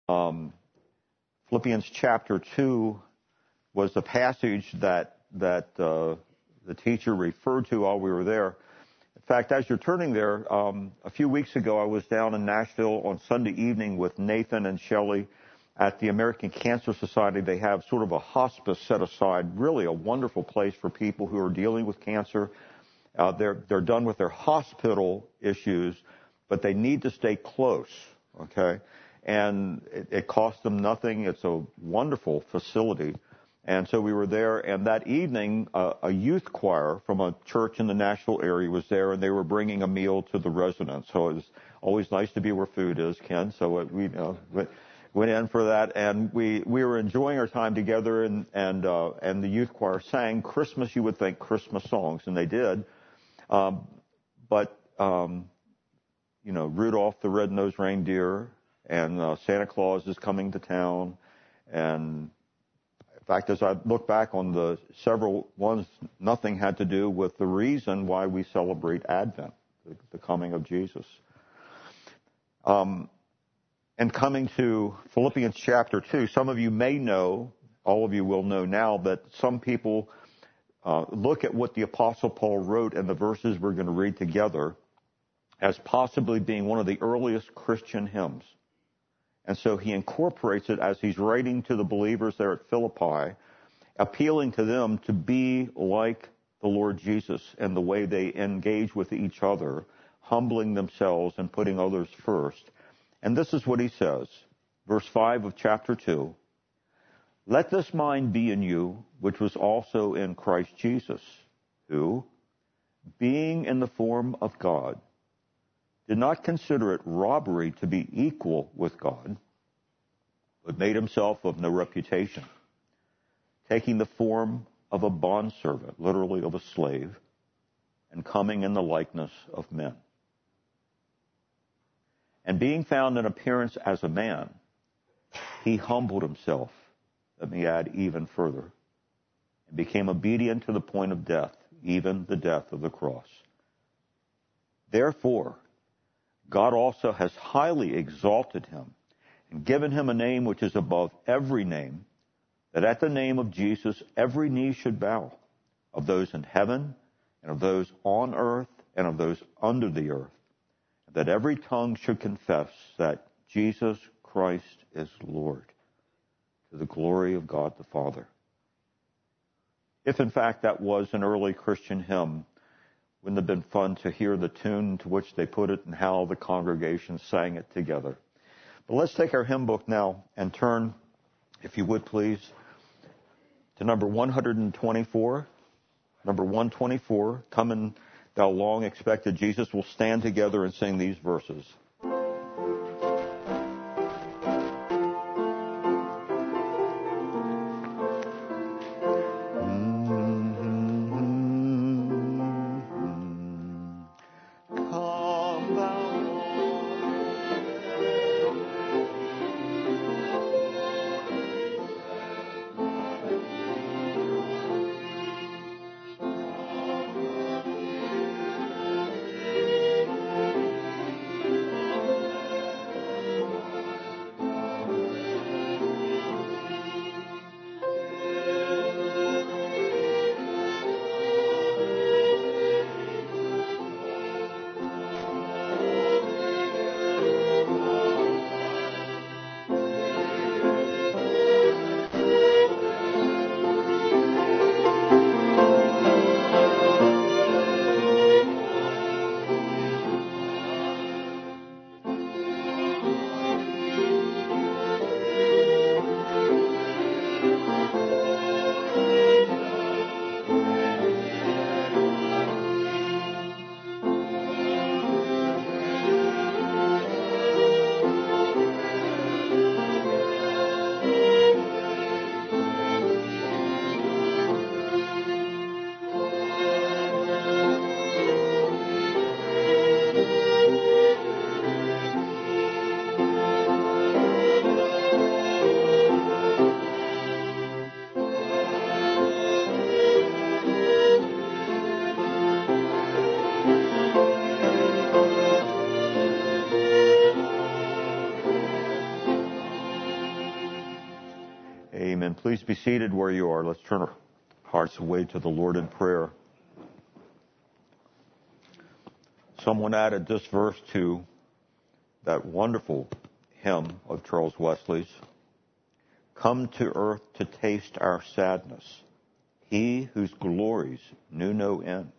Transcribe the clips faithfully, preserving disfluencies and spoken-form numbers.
Um, Philippians chapter two was the passage that that uh, the teacher referred to while we were there. In fact, as you're turning there, um, a few weeks ago I was down in Nashville on Sunday evening with Nathan and Shelley at the American Cancer Society. They have sort of a hospice set aside, really a wonderful place for people who are dealing with cancer. Uh, they're they're done with their hospital issues, but they need to stay close, okay? And it, it costs them nothing. It's a wonderful facility. And so we were there, and that evening, uh, a youth choir from a church in the Nashville area was there, and they were bringing a meal to the residents. So it was always nice to be where food is, Ken. So it, we you know, went, went in for that, and we, we were enjoying our time together, and and uh, and the youth choir sang Christmas, you would think, Christmas songs, and they did. Um, but, um, you know, Rudolph the Red-Nosed Reindeer, and uh, Santa Claus is coming to town, and in fact, as I look back on the several ones, nothing had to do with the reason why we celebrate Advent, the, the coming of Jesus. Um, and coming to Philippians chapter two, some of you may know, all of you will know now, that some people uh, look at what the Apostle Paul wrote in the verses we're going to read together as possibly being one of the earliest Christian hymns. And so he incorporates it as he's writing to the believers there at Philippi, appealing to them to be like the Lord Jesus in the way they engage with each other, humbling themselves and putting others first. And this is what he says, verse five of chapter two. Let this mind be in you, which was also in Christ Jesus, who, being in the form of God, did not consider it robbery to be equal with God, but made himself of no reputation, taking the form of a bondservant, literally of a slave, and coming in the likeness of men. And being found in appearance as a man, he humbled himself, let me add even further, and became obedient to the point of death, even the death of the cross. Therefore, God also has highly exalted him and given him a name which is above every name, that at the name of Jesus every knee should bow, of those in heaven and of those on earth and of those under the earth, and that every tongue should confess that Jesus Christ is Lord, to the glory of God the Father. If in fact that was an early Christian hymn, wouldn't it have been fun to hear the tune to which they put it and how the congregation sang it together? But let's take our hymn book now and turn, if you would please, to number one twenty-four. Number one twenty-four, Come Thou Long Expected Jesus. We'll stand together and sing these verses. Amen. Please be seated where you are. Let's turn our hearts away to the Lord in prayer. Someone added this verse to that wonderful hymn of Charles Wesley's. Come to earth to taste our sadness, he whose glories knew no end.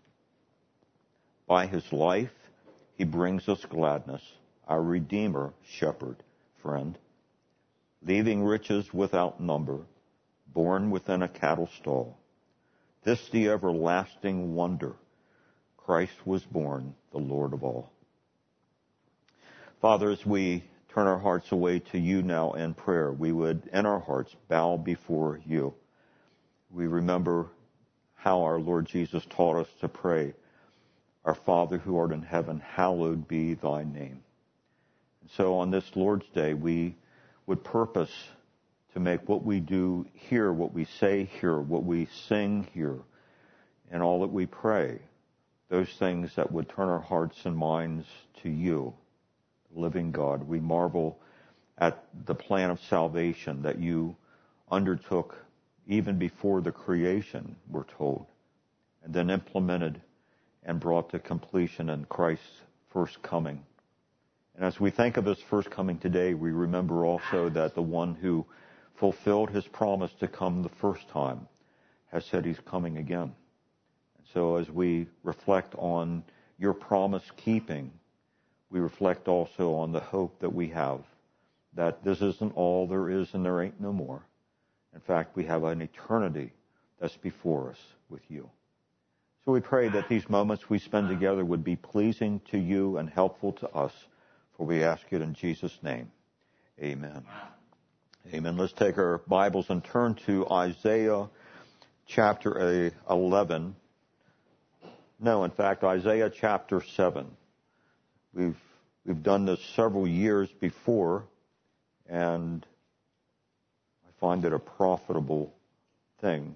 By his life he brings us gladness, our Redeemer, Shepherd, Friend. Leaving riches without number, born within a cattle stall. This the everlasting wonder, Christ was born, the Lord of all. Father, as we turn our hearts away to you now in prayer, we would, in our hearts, bow before you. We remember how our Lord Jesus taught us to pray, Our Father who art in heaven, hallowed be thy name. And so on this Lord's Day, we would purpose to make what we do here, what we say here, what we sing here, and all that we pray, those things that would turn our hearts and minds to you, living God. We marvel at the plan of salvation that you undertook even before the creation, we're told, and then implemented and brought to completion in Christ's first coming. And as we think of his first coming today, we remember also that the one who fulfilled his promise to come the first time has said he's coming again. And so as we reflect on your promise keeping, we reflect also on the hope that we have, that this isn't all there is and there ain't no more. In fact, we have an eternity that's before us with you. So we pray that these moments we spend together would be pleasing to you and helpful to us, for we ask it in Jesus' name. Amen. Amen. Let's take our Bibles and turn to Isaiah chapter eleven. No, in fact, Isaiah chapter seven. We've we've done this several years before, and I find it a profitable thing.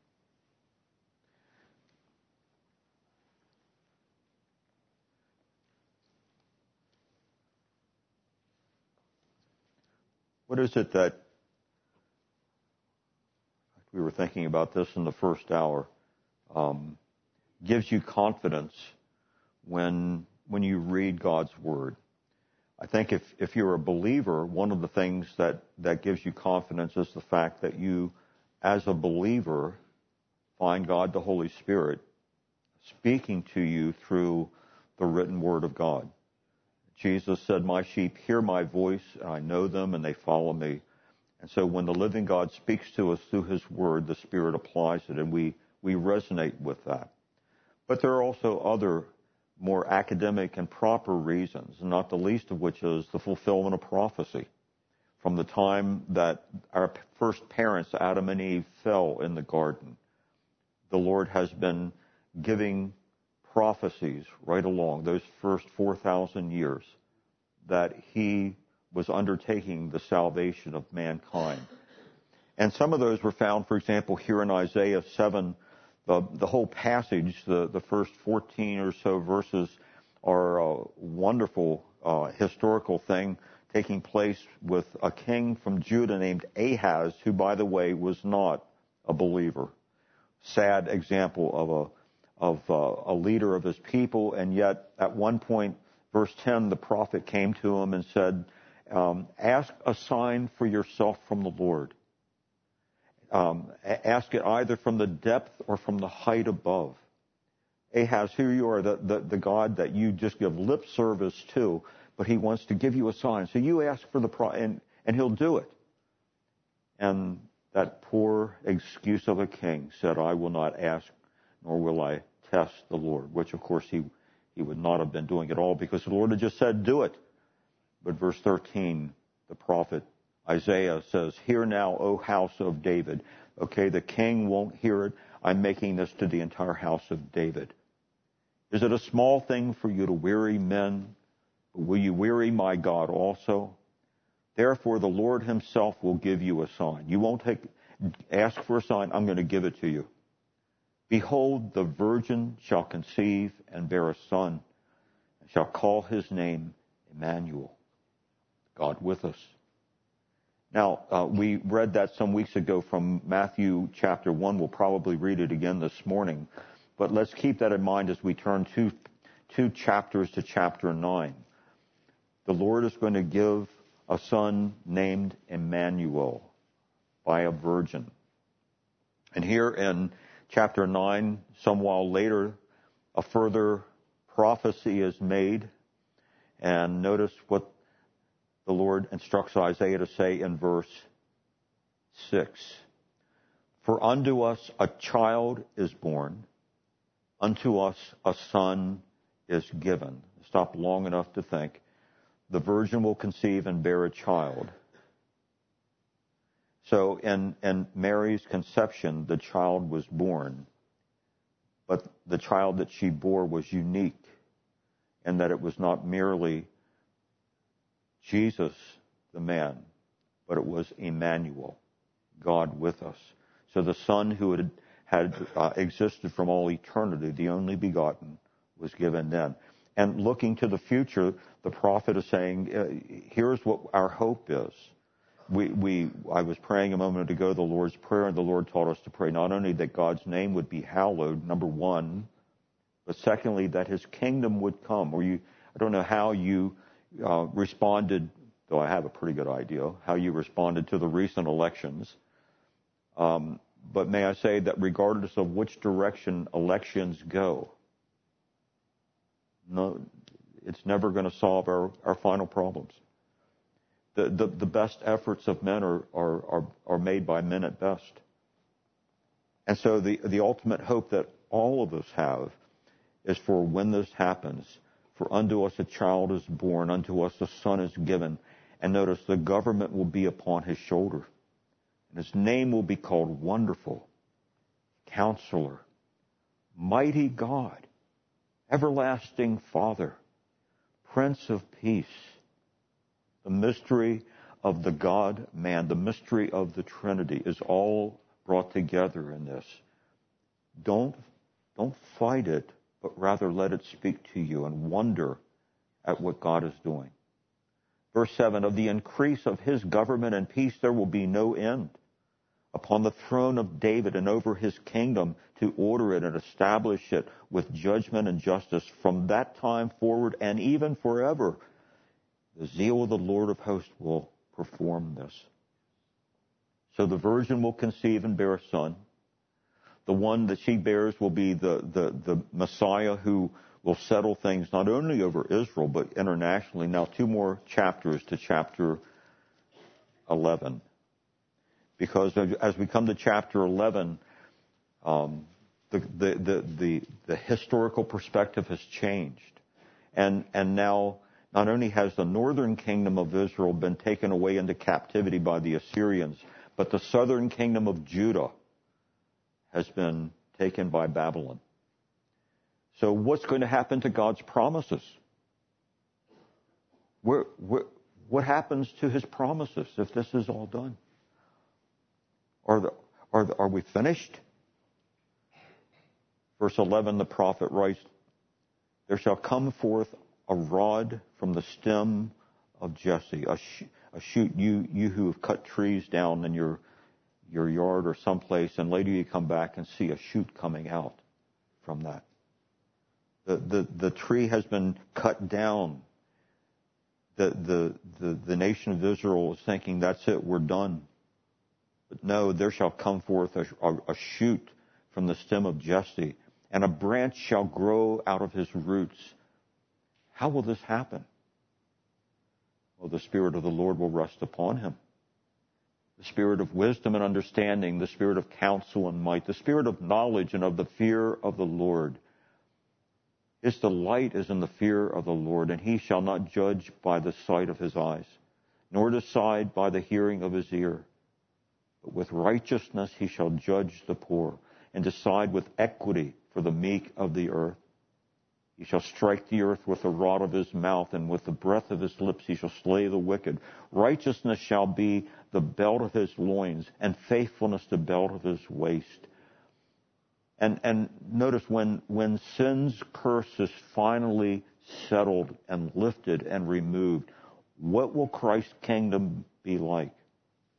What is it that, we were thinking about this in the first hour, um, gives you confidence when when you read God's Word? I think if, if you're a believer, one of the things that, that gives you confidence is the fact that you, as a believer, find God the Holy Spirit speaking to you through the written Word of God. Jesus said, my sheep hear my voice, and I know them, and they follow me. And so when the living God speaks to us through his Word, the Spirit applies it, and we, we resonate with that. But there are also other more academic and proper reasons, not the least of which is the fulfillment of prophecy. From the time that our first parents, Adam and Eve, fell in the garden, the Lord has been giving prophecies right along those first four thousand years that he was undertaking the salvation of mankind. And some of those were found, for example, here in Isaiah seven. The, the whole passage, the, the first fourteen or so verses, are a wonderful uh, historical thing taking place with a king from Judah named Ahaz, who, by the way, was not a believer. Sad example of a of uh, a leader of his people, and yet at one point, verse ten, the prophet came to him and said, um, ask a sign for yourself from the Lord. Um, ask it either from the depth or from the height above. Ahaz, here you are, the, the, the God that you just give lip service to, but he wants to give you a sign. So you ask for the pro- and, and he'll do it. And that poor excuse of a king said, I will not ask, nor will I test the Lord, which of course he, he would not have been doing at all, because the Lord had just said, do it. But verse thirteen, the prophet Isaiah says, hear now, O house of David. Okay, the king won't hear it. I'm making this to the entire house of David. Is it a small thing for you to weary men? Will you weary my God also? Therefore, the Lord himself will give you a sign. You won't take, ask for a sign. I'm going to give it to you. Behold, the virgin shall conceive and bear a son, and shall call his name Emmanuel, God with us. Now, uh, we read that some weeks ago from Matthew chapter one. We'll probably read it again this morning. But let's keep that in mind as we turn two, two chapters to chapter nine. The Lord is going to give a son named Emmanuel by a virgin. And here in chapter nine, some while later, a further prophecy is made. And notice what the Lord instructs Isaiah to say in verse six. For unto us a child is born, unto us a son is given. Stop long enough to think. The virgin will conceive and bear a child. So in, in Mary's conception, the child was born, but the child that she bore was unique in that it was not merely Jesus, the man, but it was Emmanuel, God with us. So the Son who had, had uh, existed from all eternity, the only begotten, was given then. And looking to the future, the prophet is saying, uh, here's what our hope is. We, we, I was praying a moment ago the Lord's Prayer, and the Lord taught us to pray not only that God's name would be hallowed, number one, but secondly, that his kingdom would come. Or you, I don't know how you Uh, responded, though I have a pretty good idea, how you responded to the recent elections. Um, but may I say that regardless of which direction elections go, no, it's never going to solve our, our final problems. The, the, the best efforts of men are, are, are, are made by men at best. And so the, the ultimate hope that all of us have is for when this happens, for unto us a child is born, unto us a son is given. And notice the government will be upon his shoulder. And his name will be called Wonderful, Counselor, Mighty God, Everlasting Father, Prince of Peace. The mystery of the God-man, the mystery of the Trinity is all brought together in this. Don't, don't fight it, but rather let it speak to you and wonder at what God is doing. Verse seven, of the increase of his government and peace there will be no end upon the throne of David and over his kingdom, to order it and establish it with judgment and justice from that time forward and even forever. The zeal of the Lord of hosts will perform this. So the virgin will conceive and bear a son. The one that she bears will be the, the, the Messiah who will settle things not only over Israel, but internationally. Now, two more chapters to chapter eleven. Because as we come to chapter eleven, um, the, the, the, the, the historical perspective has changed. And, and now, not only has the northern kingdom of Israel been taken away into captivity by the Assyrians, but the southern kingdom of Judah has been taken by Babylon. So what's going to happen to God's promises? Where, where, what happens to his promises if this is all done? Are, the, are, the, are we finished? Verse eleven, the prophet writes, there shall come forth a rod from the stem of Jesse, a, sh- a shoot, you, you who have cut trees down in your your yard or someplace, and later you come back and see a shoot coming out from that. The, the, the tree has been cut down. The, the, the, the nation of Israel is thinking, that's it, we're done. But no, there shall come forth a, a, a shoot from the stem of Jesse, and a branch shall grow out of his roots. How will this happen? Well, the Spirit of the Lord will rest upon him. The spirit of wisdom and understanding, the spirit of counsel and might, the spirit of knowledge and of the fear of the Lord. His delight is in the fear of the Lord, and he shall not judge by the sight of his eyes, nor decide by the hearing of his ear. But with righteousness he shall judge the poor, and decide with equity for the meek of the earth. He shall strike the earth with the rod of his mouth, and with the breath of his lips he shall slay the wicked. Righteousness shall be the belt of his loins, and faithfulness the belt of his waist. And, and notice when, when sin's curse is finally settled and lifted and removed, what will Christ's kingdom be like?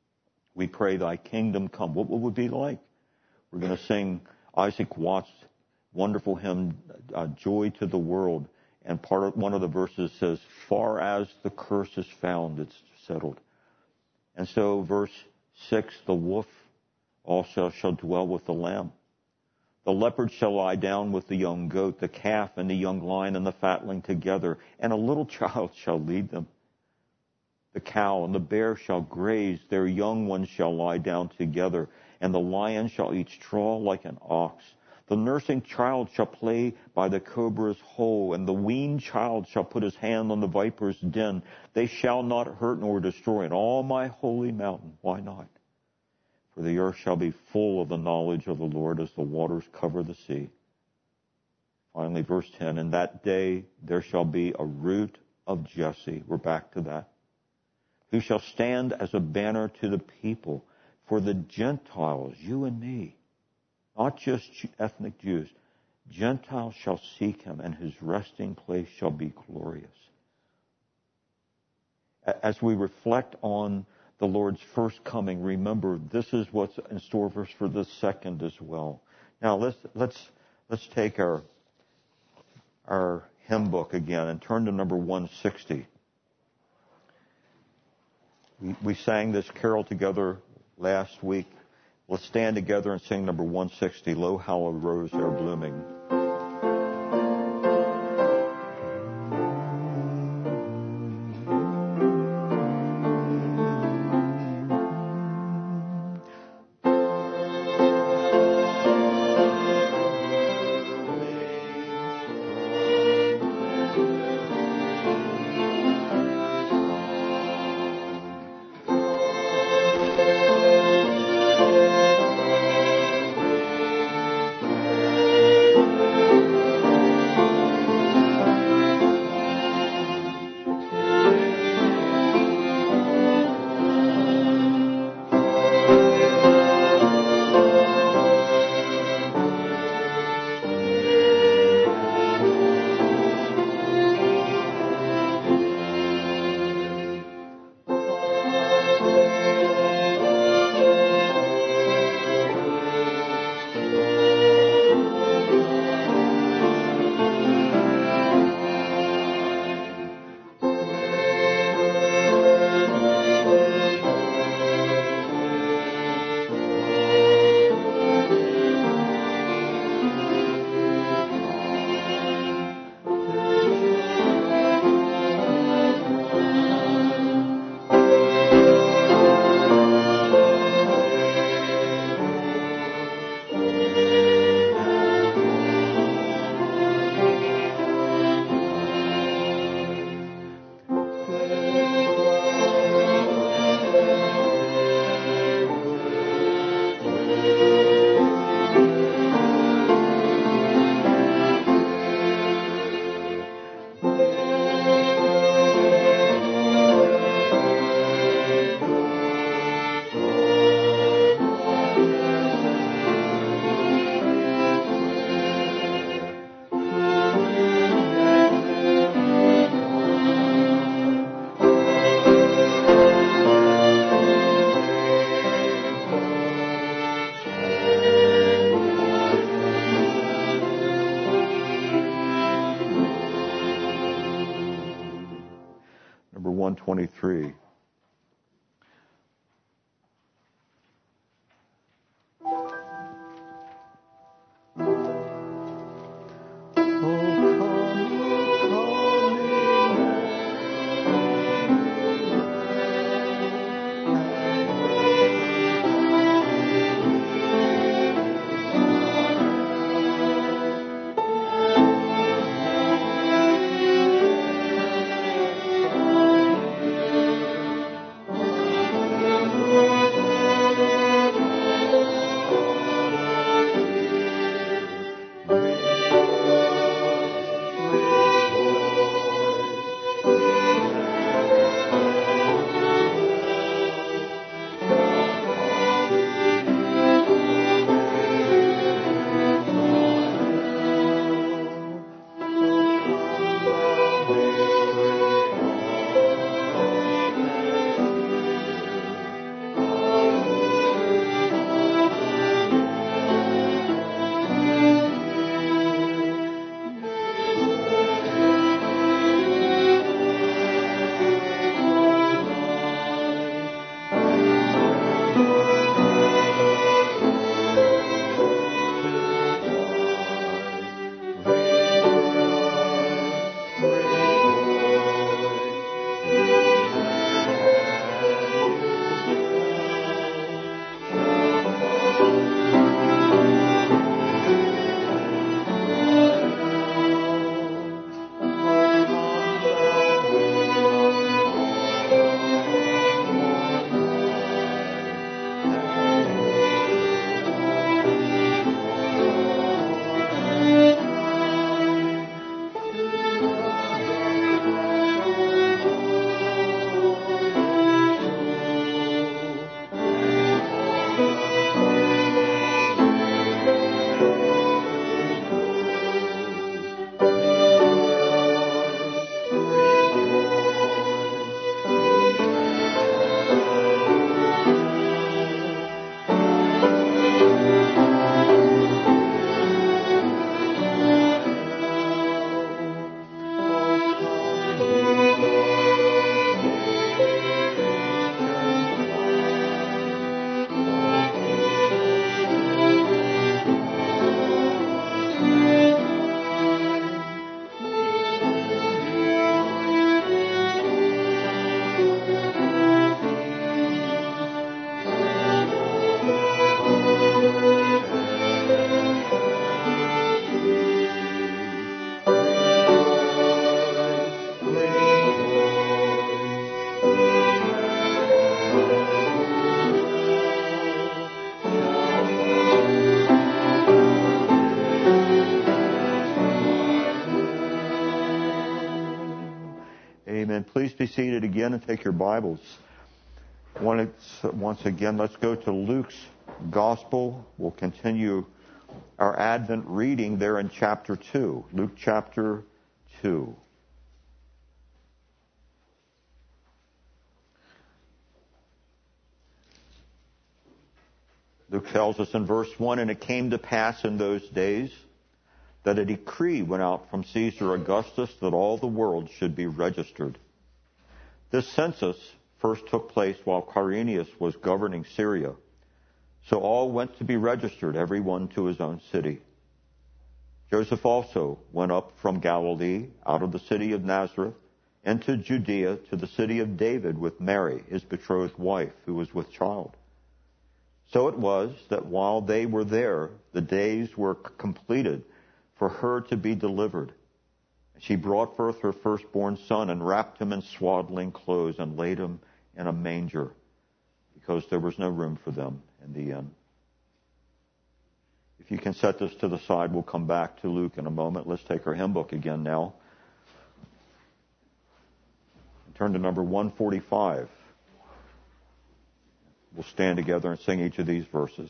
We pray thy kingdom come. What would it be like? We're going to sing Isaac Watts' wonderful hymn, uh, Joy to the World. And part of one of the verses says, far as the curse is found, it's settled. And so verse six, the wolf also shall dwell with the lamb. The leopard shall lie down with the young goat, the calf and the young lion and the fatling together, and a little child shall lead them. The cow and the bear shall graze, their young ones shall lie down together, and the lion shall eat straw like an ox. The nursing child shall play by the cobra's hole, and the weaned child shall put his hand on the viper's den. They shall not hurt nor destroy in all my holy mountain. Why not? For the earth shall be full of the knowledge of the Lord as the waters cover the sea. Finally, verse ten, in that day there shall be a root of Jesse. We're back to that. Who shall stand as a banner to the people for the Gentiles, you and me. Not just ethnic Jews. Gentiles shall seek him, and his resting place shall be glorious. As we reflect on the Lord's first coming, remember this is what's in store for us for the second as well. Now let's let's let's take our our hymn book again and turn to number one sixty. We, we sang this carol together last week. Let's stand together and sing number one sixty, Lo, how a rose are blooming. one twenty-three. seated again and take your Bibles. Once again, let's go to Luke's Gospel. We'll continue our Advent reading there in chapter two. Luke chapter two. Luke tells us in verse one, "And it came to pass in those days that a decree went out from Caesar Augustus that all the world should be registered. This census first took place while Quirinius was governing Syria. So all went to be registered, every one to his own city. Joseph also went up from Galilee, out of the city of Nazareth, into Judea to the city of David with Mary, his betrothed wife, who was with child. So it was that while they were there, the days were completed for her to be delivered. She brought forth her firstborn son and wrapped him in swaddling clothes and laid him in a manger, because there was no room for them in the inn." If you can set this to the side, we'll come back to Luke in a moment. Let's take our hymn book again now. Turn to number one forty-five. We'll stand together and sing each of these verses.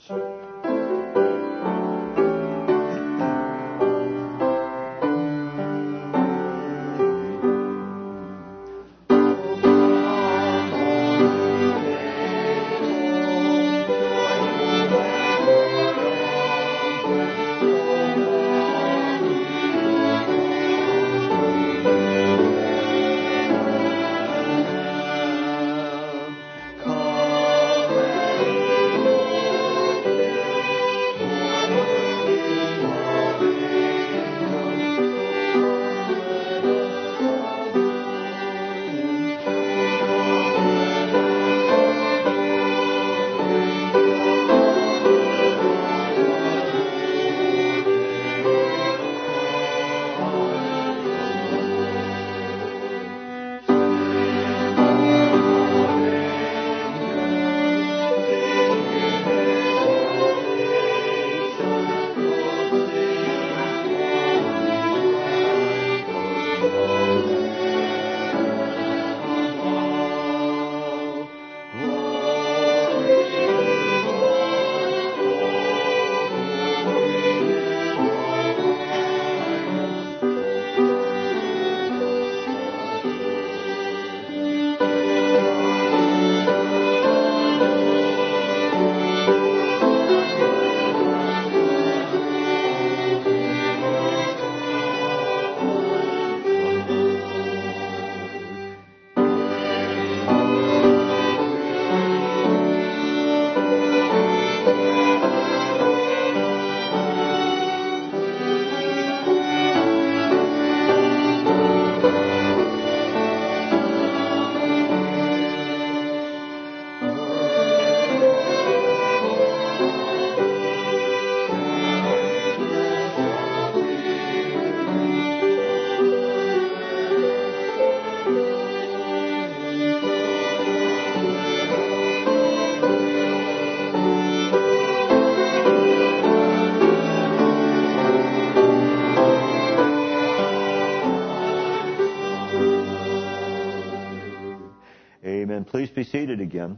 Please be seated again.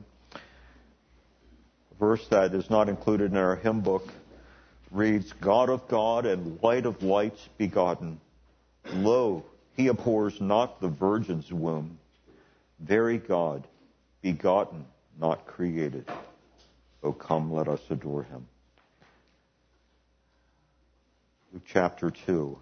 A verse that is not included in our hymn book reads, "God of God and light of lights begotten, lo, he abhors not the virgin's womb. Very God, begotten, not created. O come, let us adore him." Luke chapter two.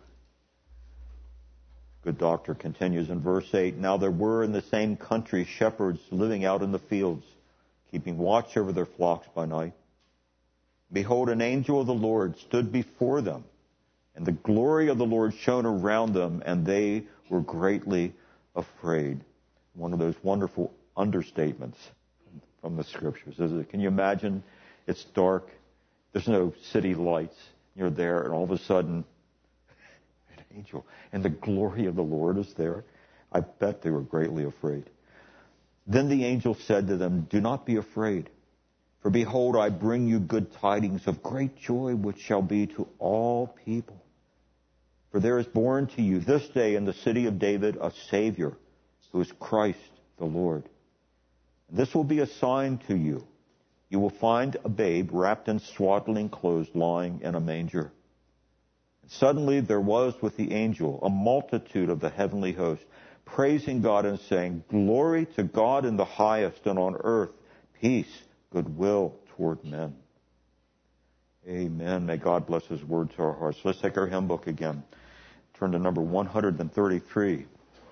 Good doctor continues in verse eight, "Now there were in the same country shepherds living out in the fields, keeping watch over their flocks by night. Behold, an angel of the Lord stood before them, and the glory of the Lord shone around them, and they were greatly afraid." One of those wonderful understatements from the Scriptures, isn't it? Can you imagine? It's dark. There's no city lights. You're there, and all of a sudden, angel, and the glory of the Lord is there. I bet they were greatly afraid. Then the angel said to them, "Do not be afraid, for behold, I bring you good tidings of great joy, which shall be to all people. For there is born to you this day in the city of David a Savior, who is Christ the Lord. This will be a sign to you. You will find a babe wrapped in swaddling clothes lying in a manger." And suddenly there was with the angel a multitude of the heavenly host, praising God and saying, "Glory to God in the highest, and on earth peace, goodwill toward men." Amen. May God bless His word to our hearts. Let's take our hymn book again. Turn to number one thirty-three.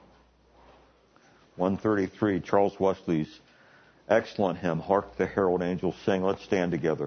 one thirty-three, Charles Wesley's excellent hymn, "Hark the Herald Angels Sing." Let's stand together.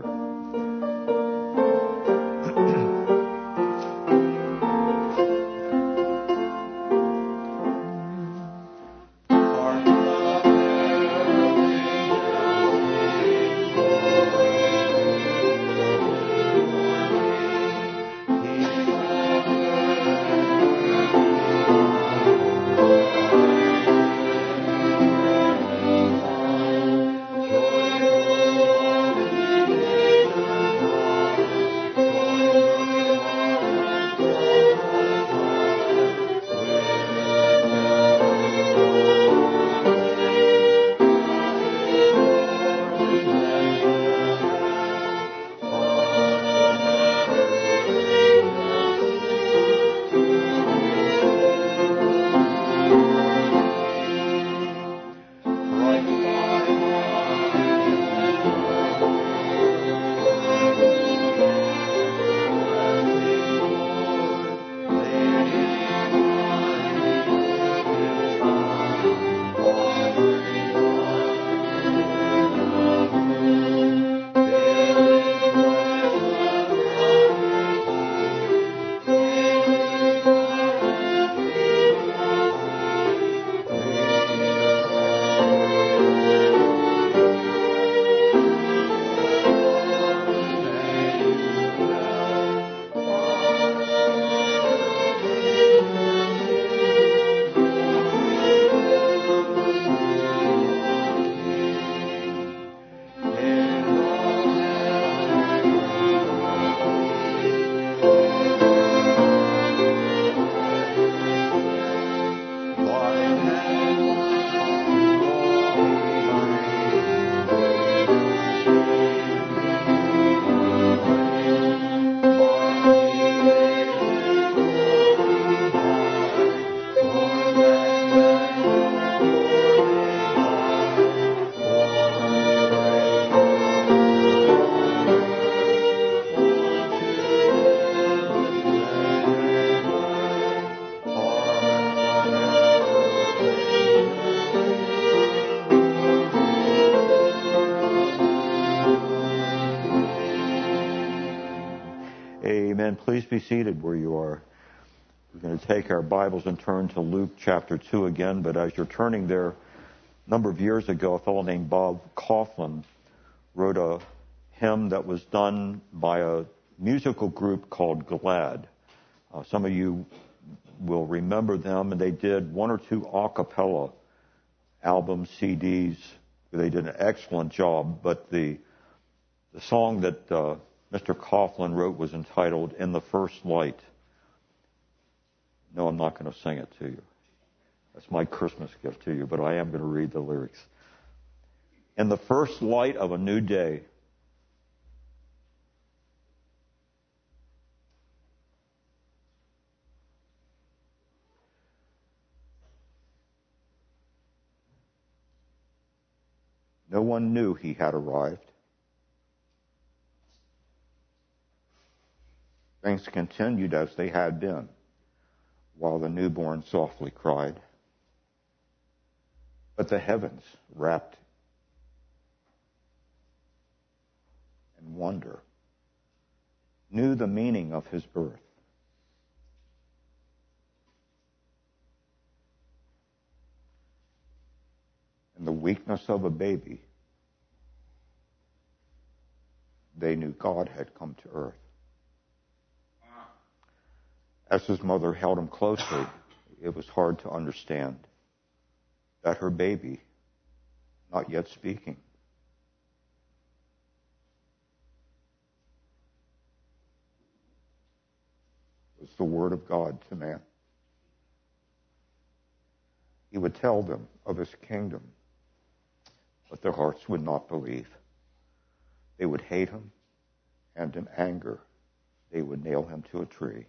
Amen. Please be seated where you are. We're going to take our Bibles and turn to Luke chapter two again, but as you're turning there, a number of years ago, a fellow named Bob Kauflin wrote a hymn that was done by a musical group called Glad. Uh, some of you will remember them, and they did one or two a cappella albums, C Ds. They did an excellent job, but the the song that uh, Mister Kauflin wrote was entitled "In the First Light." No, I'm not going to sing it to you. That's my Christmas gift to you, but I am going to read the lyrics. "In the first light of a new day, no one knew he had arrived. Things continued as they had been, while the newborn softly cried. But the heavens, wrapped in wonder, knew the meaning of his birth. In the weakness of a baby, they knew God had come to earth. As his mother held him closely, it was hard to understand that her baby, not yet speaking, was the Word of God to man. he would tell them of his kingdom, but their hearts would not believe. They would hate him, and in anger, they would nail him to a tree.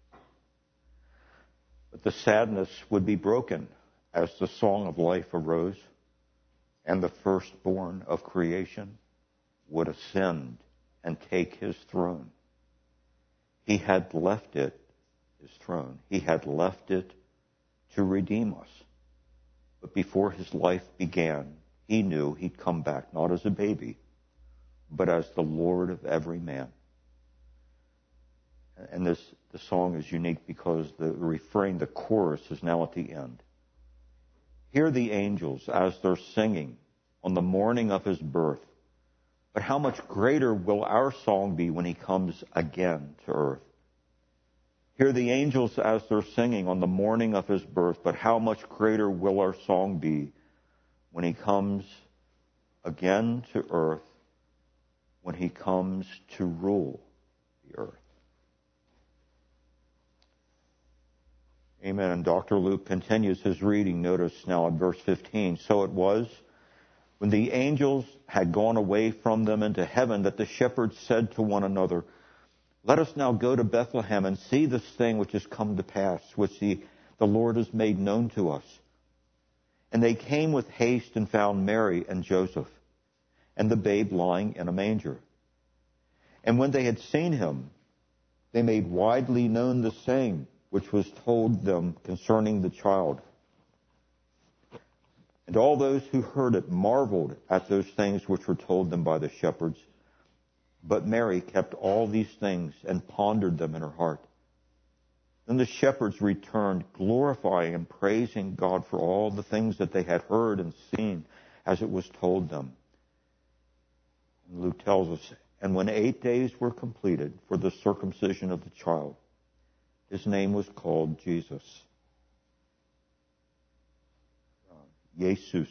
But the sadness would be broken as the song of life arose, and the firstborn of creation would ascend and take his throne. He had left it, his throne, he had left it to redeem us. But before his life began, he knew he'd come back, not as a baby, but as the Lord of every man. And this the song is unique because the refrain, the chorus, is now at the end. Hear the angels as they're singing on the morning of his birth. But how much greater will our song be when he comes again to earth? Hear the angels as they're singing on the morning of his birth. But how much greater will our song be when he comes again to earth, when he comes to rule the earth? Amen. And Doctor Luke continues his reading. Notice now in verse fifteen. So it was, when the angels had gone away from them into heaven, that the shepherds said to one another, let us now go to Bethlehem and see this thing which has come to pass, which the, the Lord has made known to us. And they came with haste and found Mary and Joseph, and the babe lying in a manger. And when they had seen him, they made widely known the saying which was told them concerning the child. And all those who heard it marveled at those things which were told them by the shepherds. But Mary kept all these things and pondered them in her heart. Then the shepherds returned, glorifying and praising God for all the things that they had heard and seen as it was told them. And Luke tells us, and when eight days were completed for the circumcision of the child, his name was called Jesus. Jesus.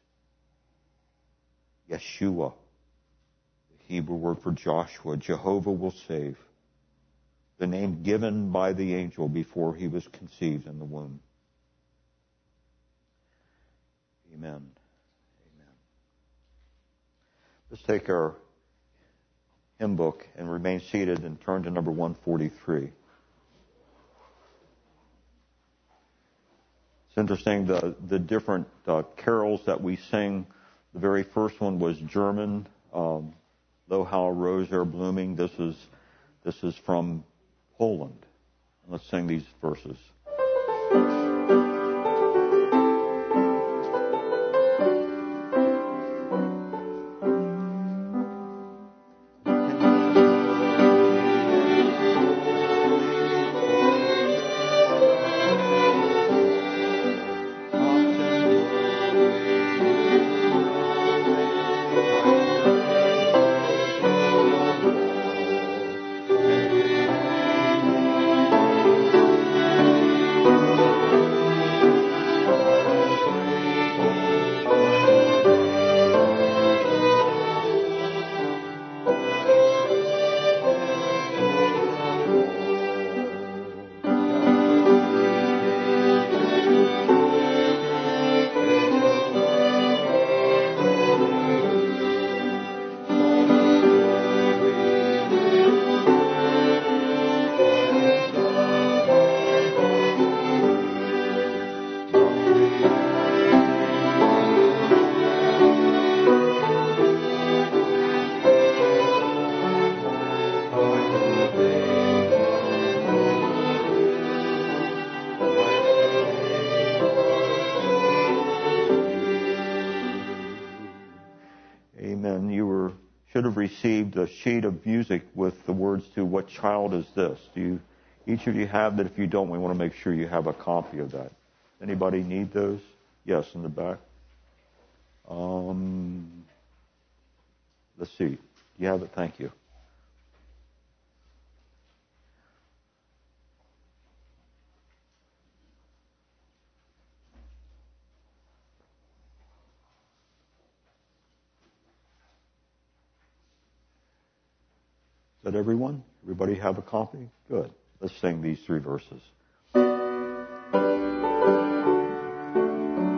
Yeshua. The Hebrew word for Joshua. Jehovah will save. The name given by the angel before he was conceived in the womb. Amen. Amen. Let's take our hymn book and remain seated and turn to number one forty-three. It's interesting, the, the different uh, carols that we sing. The very first one was German, um, Lo how a Rose are blooming. This is, this is from Poland. Let's sing these verses. Should have received a sheet of music with the words to "What child is this?" Do you, each of you have that? If you don't, we want to make sure you have a copy of that. Anybody need those? Yes, in the back. Um, let's see. Do you have it? Thank you. Is that everyone? Everybody have a copy? Good. Let's sing these three verses.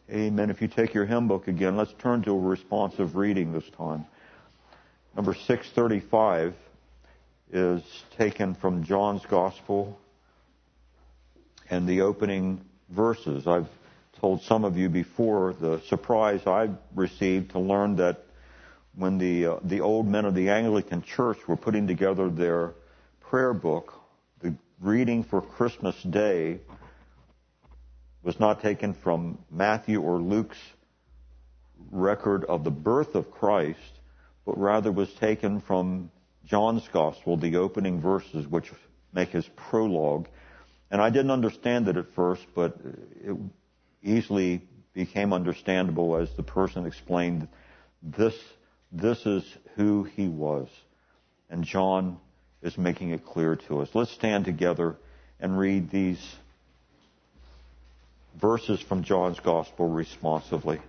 Amen. If you take your hymn book again, let's turn to a responsive reading this time. Number six thirty-five is taken from John's Gospel and the opening verses. I've told some of you before the surprise I received to learn that when the uh, the old men of the Anglican Church were putting together their prayer book, the reading for Christmas Day was not taken from Matthew or Luke's record of the birth of Christ, but rather was taken from John's Gospel, the opening verses, which make his prologue. And I didn't understand it at first, but it easily became understandable as the person explained this, this is who he was. And John is making it clear to us. Let's stand together and read these verses from John's Gospel responsively.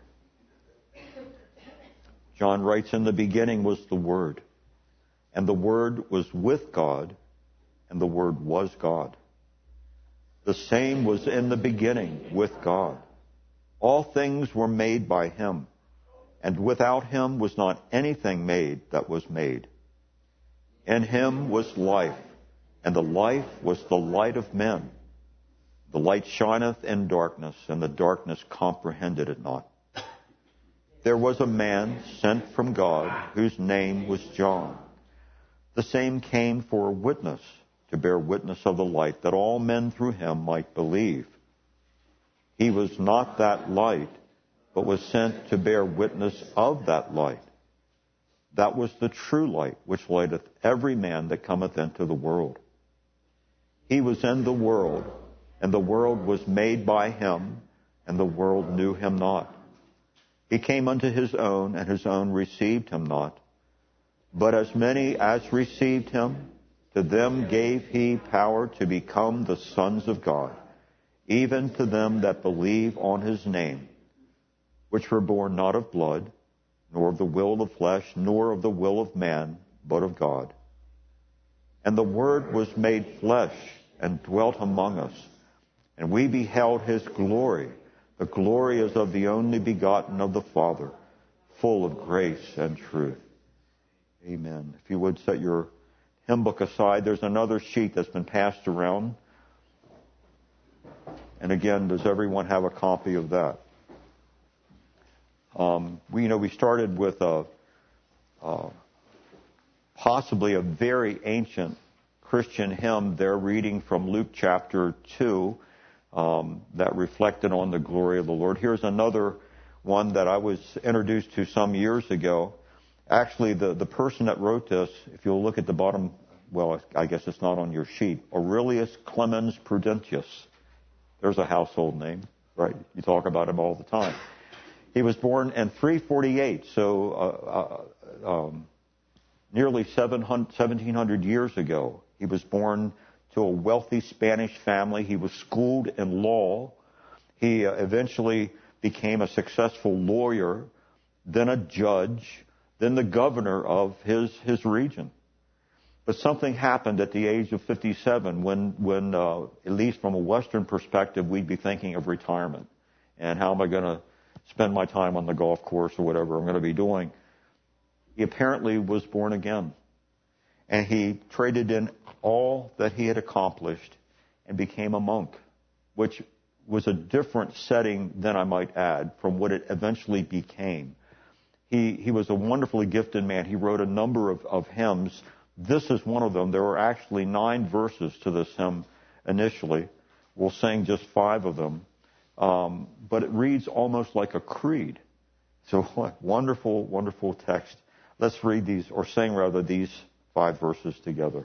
John writes, "In the beginning was the Word, and the Word was with God, and the Word was God. The same was in the beginning with God. All things were made by Him, and without Him was not anything made that was made. In Him was life, and the life was the light of men. The light shineth in darkness, and the darkness comprehended it not. There was a man sent from God, whose name was John. The same came for a witness, to bear witness of the light, that all men through him might believe. He was not that light, but was sent to bear witness of that light. That was the true light, which lighteth every man that cometh into the world. He was in the world, and the world was made by him, and the world knew him not. He came unto his own, and his own received him not. But as many as received him, to them gave he power to become the sons of God, even to them that believe on his name, which were born not of blood, nor of the will of the flesh, nor of the will of man, but of God. And the Word was made flesh, and dwelt among us. And we beheld his glory. The glory is of the only begotten of the Father, full of grace and truth." Amen. If you would set your hymn book aside, there's another sheet that's been passed around. And again, does everyone have a copy of that? Um, we, you know, we started with a, uh, possibly a very ancient Christian hymn there, reading from Luke chapter two. Um, that reflected on the glory of the Lord. Here's another one that I was introduced to some years ago. Actually, the, the person that wrote this, if you'll look at the bottom, well, I guess it's not on your sheet, Aurelius Clemens Prudentius. There's a household name, right? You talk about him all the time. He was born in three forty-eight, so uh, uh, um, nearly seventeen hundred years ago. He was born to a wealthy Spanish family. He was schooled in law. He uh, eventually became a successful lawyer, then a judge, then the governor of his, his region. But something happened at the age of fifty-seven when, when uh, at least from a Western perspective, we'd be thinking of retirement. And how am I going to spend my time on the golf course or whatever I'm going to be doing? He apparently was born again. And he traded in all that he had accomplished and became a monk, which was a different setting than, I might add, from what it eventually became. He he was a wonderfully gifted man. He wrote a number of, of hymns. This is one of them. There were actually nine verses to this hymn initially. We'll sing just five of them. Um, but it reads almost like a creed. So wonderful, wonderful text. Let's read these, or sing rather, these five verses together.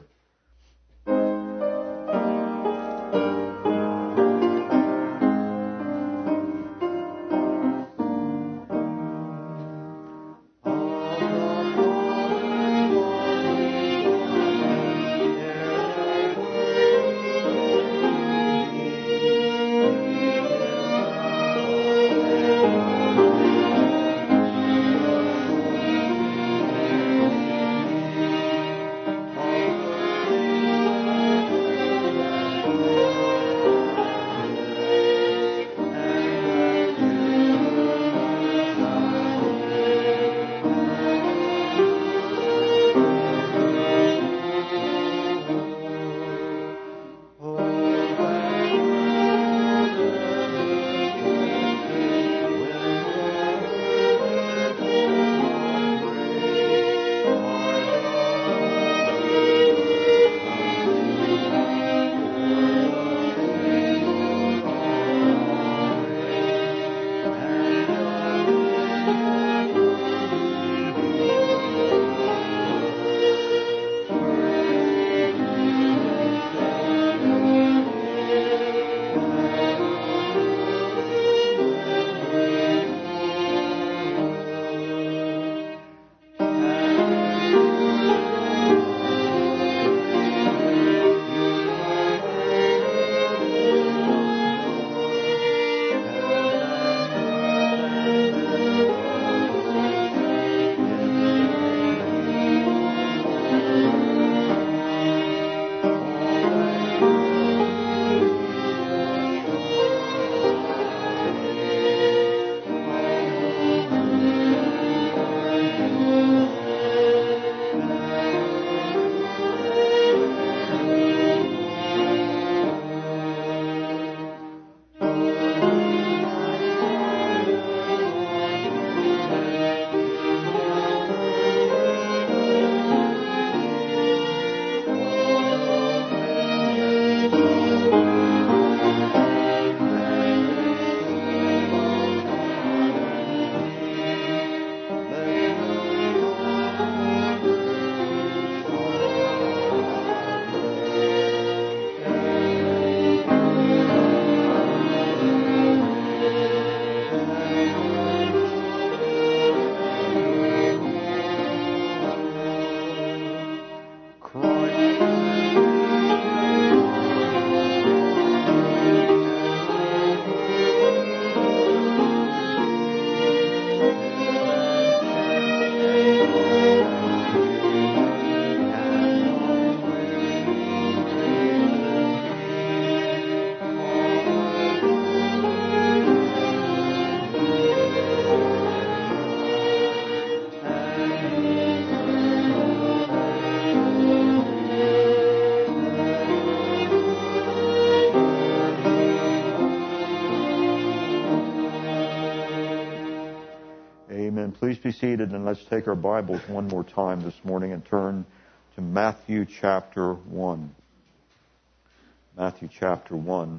evening. Please be seated and let's take our Bibles one more time this morning and turn to Matthew chapter one. Matthew chapter one.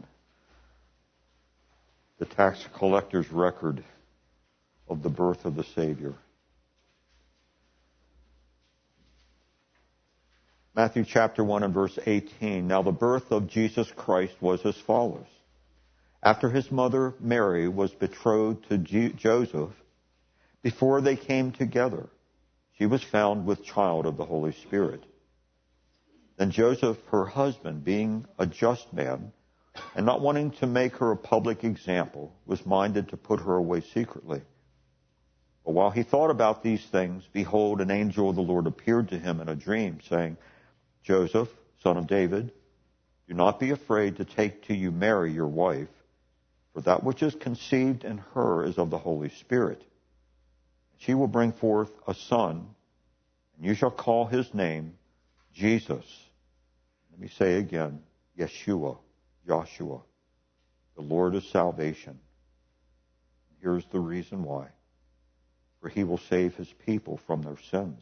The tax collector's record of the birth of the Savior. Matthew chapter one and verse eighteen. Now the birth of Jesus Christ was as follows. After his mother Mary was betrothed to G- Joseph, before they came together, she was found with child of the Holy Spirit. Then Joseph, her husband, being a just man, and not wanting to make her a public example, was minded to put her away secretly. But while he thought about these things, behold, an angel of the Lord appeared to him in a dream, saying, Joseph, son of David, do not be afraid to take to you Mary, your wife, for that which is conceived in her is of the Holy Spirit. She will bring forth a son, and you shall call his name Jesus. Let me say again, Yeshua, Joshua, the Lord of salvation. Here's the reason why. For he will save his people from their sins.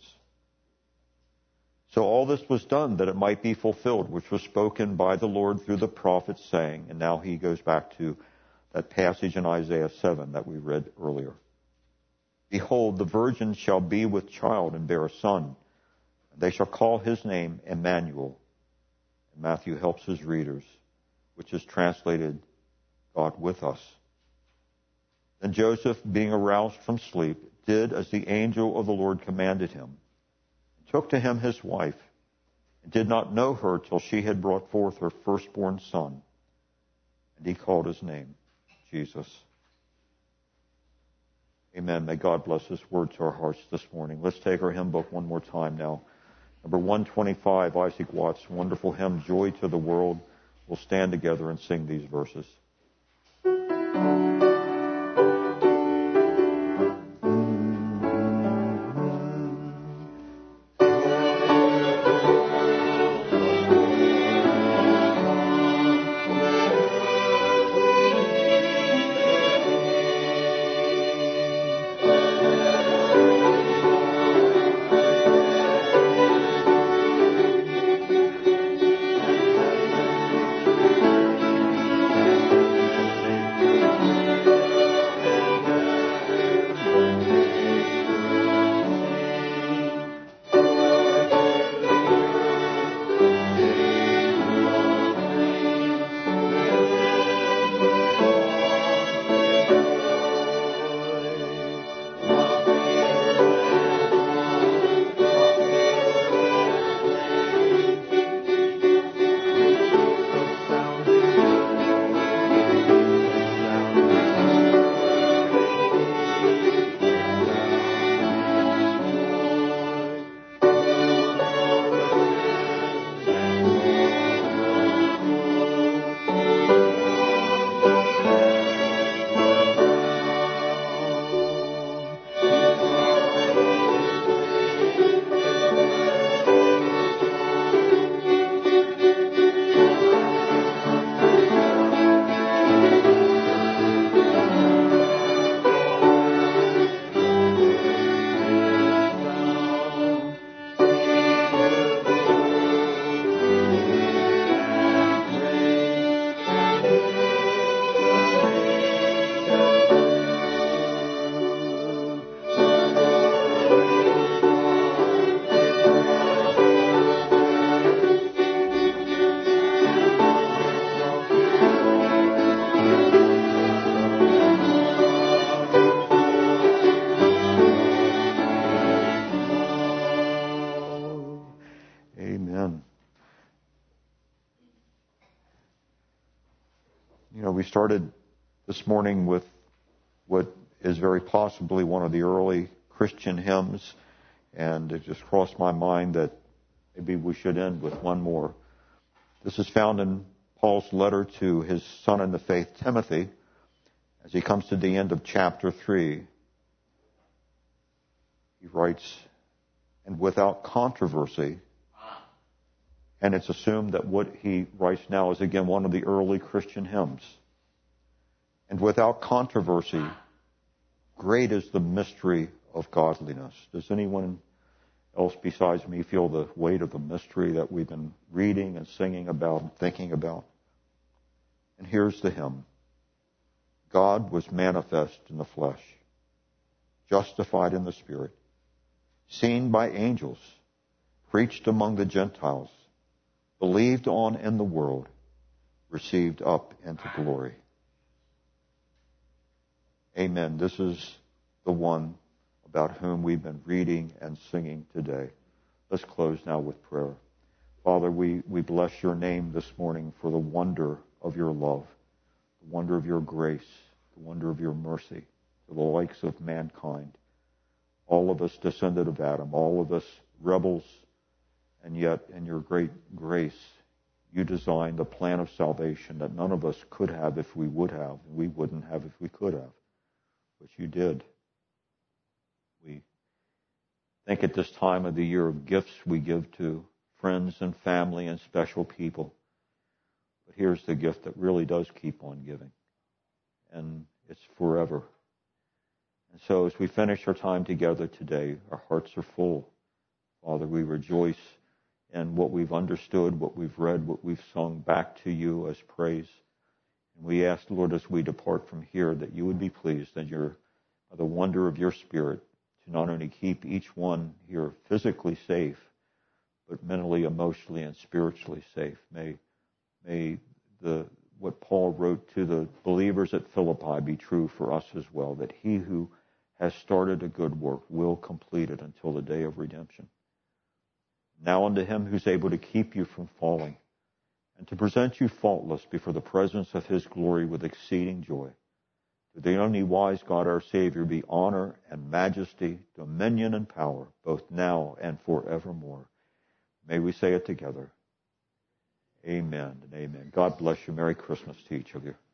So all this was done that it might be fulfilled, which was spoken by the Lord through the prophets, saying, and now he goes back to that passage in Isaiah seven that we read earlier. Behold, the virgin shall be with child and bear a son, and they shall call his name Emmanuel. And Matthew helps his readers, which is translated, God with us. Then Joseph, being aroused from sleep, did as the angel of the Lord commanded him, and took to him his wife, and did not know her till she had brought forth her firstborn son. And he called his name Jesus. Amen. May God bless His word to our hearts this morning. Let's take our hymn book one more time now. Number one twenty-five, Isaac Watts' wonderful hymn, Joy to the World. We'll stand together and sing these verses. We started this morning with what is very possibly one of the early Christian hymns, and it just crossed my mind that maybe we should end with one more. This is found in Paul's letter to his son in the faith, Timothy, as he comes to the end of chapter three. He writes, and without controversy, and it's assumed that what he writes now is again one of the early Christian hymns. And without controversy, great is the mystery of godliness. Does anyone else besides me feel the weight of the mystery that we've been reading and singing about and thinking about? And here's the hymn. God was manifest in the flesh, justified in the Spirit, seen by angels, preached among the Gentiles, believed on in the world, received up into glory. Amen. This is the one about whom we've been reading and singing today. Let's close now with prayer. Father, we, we bless your name this morning for the wonder of your love, the wonder of your grace, the wonder of your mercy to the likes of mankind. All of us descended of Adam, all of us rebels, and yet in your great grace, you designed a plan of salvation that none of us could have if we would have, and we wouldn't have if we could have. But you did. We think at this time of the year of gifts we give to friends and family and special people. But here's the gift that really does keep on giving. And it's forever. And so as we finish our time together today, our hearts are full. Father, we rejoice in what we've understood, what we've read, what we've sung back to you as praise. And we ask, Lord, as we depart from here, that you would be pleased that you're, by the wonder of your Spirit, to not only keep each one here physically safe, but mentally, emotionally, and spiritually safe. May, may the what Paul wrote to the believers at Philippi be true for us as well, that he who has started a good work will complete it until the day of redemption. Now unto him who's able to keep you from falling and to present you faultless before the presence of his glory with exceeding joy. To the only wise God our Savior be honor and majesty, dominion and power, both now and forevermore. May we say it together. Amen and amen. God bless you. Merry Christmas to each of you.